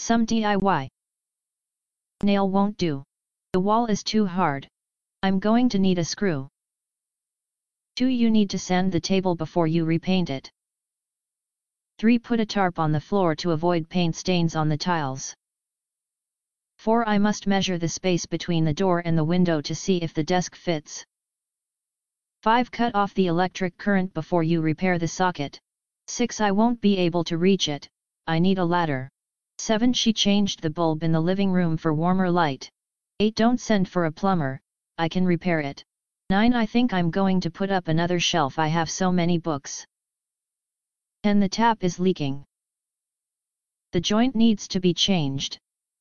Some DIY. Nail won't do. The wall is too hard. I'm going to need a screw. 2. You need to sand the table before you repaint it. 3. Put a tarp on the floor to avoid paint stains on the tiles. 4. I must measure the space between the door and the window to see if the desk fits. 5. Cut off the electric current before you repair the socket. 6. I won't be able to reach it, I need a ladder. 7. She changed the bulb in the living room for warmer light. 8. Don't send for a plumber, I can repair it. 9. I think I'm going to put up another shelf, I have so many books. 10. The tap is leaking. The joint needs to be changed.